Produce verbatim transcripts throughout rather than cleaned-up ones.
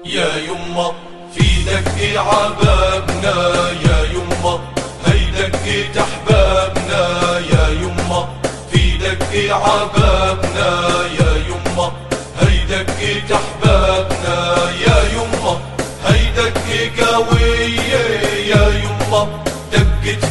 يا يمه في دق عبابنا يا يمه هي دقة احبابنا يا يمه في دق عبابنا يا يمه هي دقة احبابنا يا يمه هي دقة قوية يا يمه دقة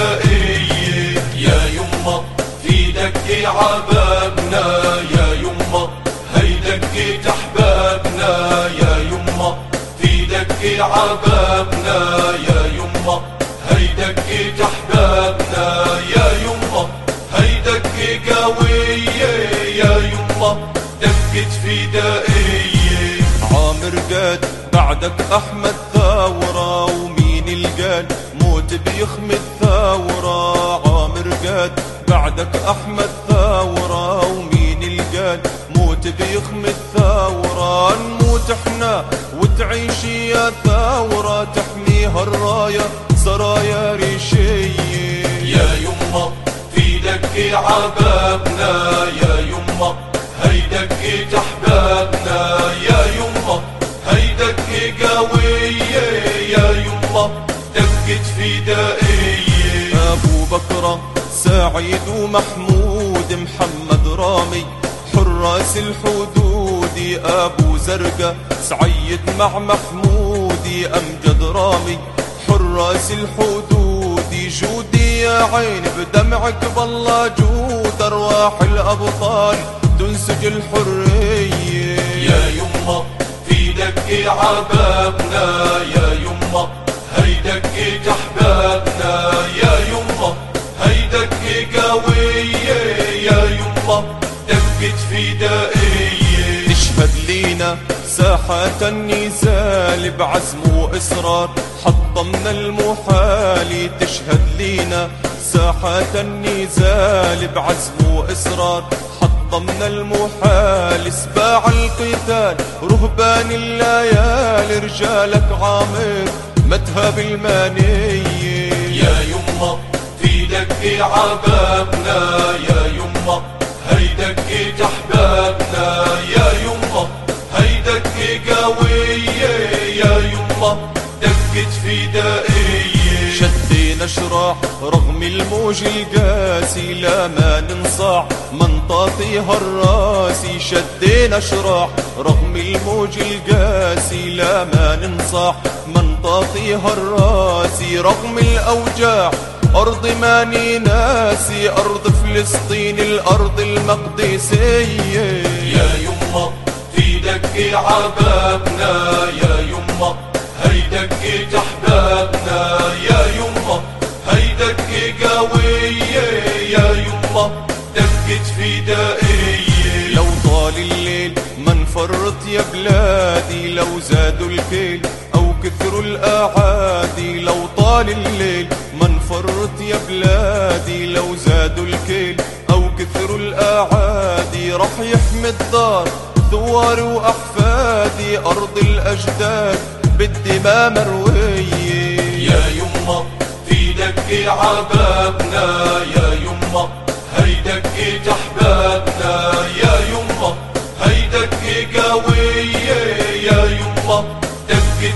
فدائية يا يمه في دق عبابنا يا يمه هي دقة احبابنا يا يمه في دق عبابنا يا يمه هي دقة احبابنا يا يمه هي دقة قوية يا يمه دقة فدائية. عامر قاد بعدك احمد ثورة ومين القال موت بيخمد ثورة. عامر قاد بعدك احمد ثورة ومين القال موت بيخمد ثورة. نموت احنا وتعيش يا ثورة تحميها الراية سرايا ريشية. يا يمه في دق عبابنا يا يمه هي دقة احبابنا يا يمه هي دقة قوية يا يمه دقة فدائية. ابو بكر سعيد ومحمود محمد رامي حراس الحدود. ابو زرقة سعيد مع محمودي امجد رامي حراس الحدود. جودي يا عين بدمعك بالله جود ارواح الابطال تنسج الحرية. يا يمه في دق عبابنا يا يمه هي دقة احبابنا يا يمه هي دقة قوية يا يمه دقة فدائية. تشهد لينا ساحة النزال بعزم وإصرار حطمنا المحال. تشهد لينا ساحة النزال بعزم وإصرار حطمنا المحال. سباع القتال رهبان الليالي رجالك عامر مذهب المانية. يا يمه في دق عبابنا يا يمه هي دقة احبابنا يا يمه هي دقة قوية يا يمه دقة فدائية. شدينا شراح رغم الموج القاسي لا ما ننصاع منطاطيها الراسي. شدينا شراح رغم الموج القاسي لا ما ننصاع منطاطيها الراسي. رغم الاوجاع أرض ماني ناسي أرض فلسطين الأرض المقدسية. يا يمه في دق عبابنا يا يمه هي دقة احبابنا يا يمه هي دقة قوية يا يمه دقة فدائية. لو طال الليل ما نفرط يا بلادي لو زادوا الكيل أو كثروا الأعادي. لو طال الليل ما نفرط يا بلادي لو زادوا الكيل أو كثروا الأعادي. رح يحمي الدار ثواري وأحفادي أرض الأجداد بالدماء مروية. يا يمه في دق عبابنا يا يمه هي دقة احبابنا يا يمه هي دقة قوية يا يمه دقة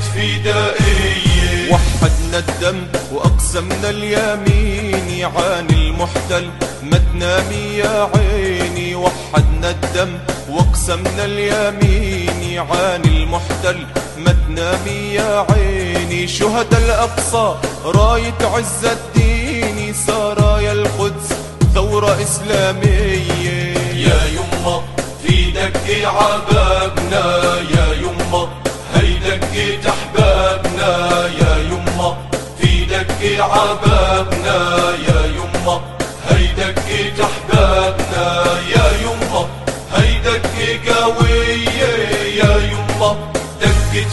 فدائية. وحدنا الدم وأقسمنا اليمين عن المحتل ما تنامي يا عيني. وحدنا الدم واقسمنا اليمين عن المحتل ما تنامي يا عيني. شهداء الأقصى راية عز الدين سرايا القدس ثورة إسلامية. يا يمه في دق عبابنا يا يمه هي دقة احبابنا يا يمه في دق عبابنا يا يمه هي دقة احبابنا يا يمه هي دقة قوية يا يمه دقة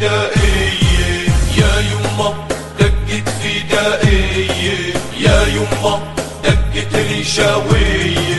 فدائية. يا يمه دقة فدائية يا يمه دقة ريشاوية.